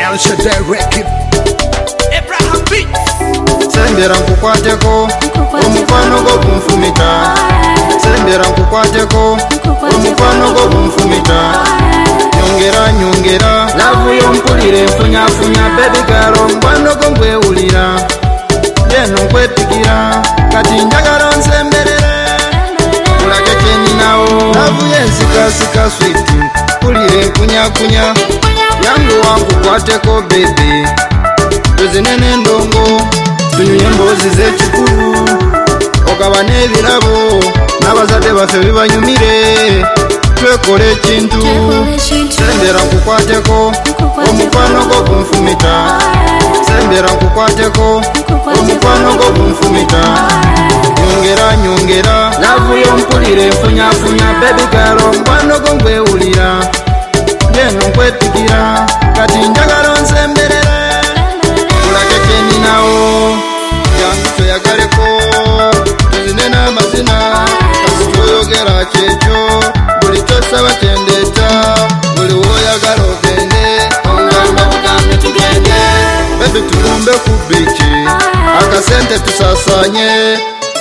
El Shaddai Record Abraham Beat Sembera nkukwateko omukwano gwo gunfumita Sembera nkukwateko omukwano gwo gunfumita Nyongera navuyo mpulire nfunya baby girl omukwano gwo ngwewulira yeno nkwetikira kati njagala nsemberere kulage kyeninawo navuyo ensika sweet mpulire nkunya yangu wankukwateko baby tuzinene ndongo tunyunye emboozi z'ekikulu okaba n'ebirabo n'abazadde baffe bibanyumire twekole ekintu sembera nkukwateko omukwano gwo gunfumita sembera nkukwateko omukwano gwo gunfumita nyongera navuyo mpulire nfunya baby girl omukwano gwo ngwewulira yeno nkwetikira kati njagala onsemberere kulage kyeninawo yangu toyagaleko tuzine n'amazina kasi toyogera kyekyo buli kyosaba kyendeeta buli woyagala ogende ongamba bugambe tugende bebe tulumbe ku biiki akasente tusasanye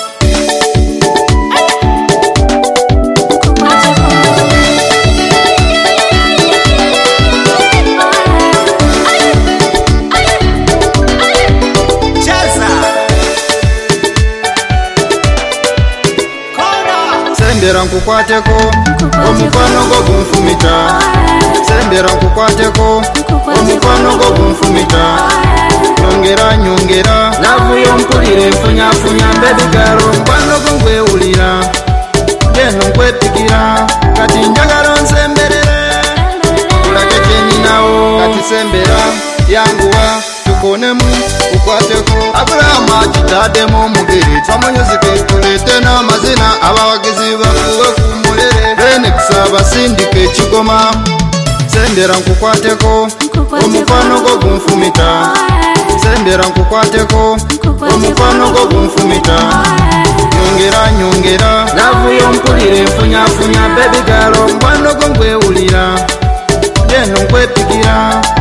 Sembera nkukwateko omukwano gwo gunfumita Sembera nkukwateko omukwano gwo gunfumita Nyongera navuyo mpulire nfunya baby girl omukwano gwo ngwewulira yeno nkwetikira kati njagala onsemberere kulage kyeninawo kati sembera yanguwa tukonemu ukwateko Abraham akitaddemu omugere twamanyuzike tuleete n'amazina abawagizi bafuwe ku mulere Phoenix abasindika ekigoma sembera nkukwateko omukwano gwo gunfumita sembera nkukwateko omukwano gwo gunfumita nyongera navuyo mpulire nfunya baby girl omukwano gwo ngwewulira yeno nkwetikira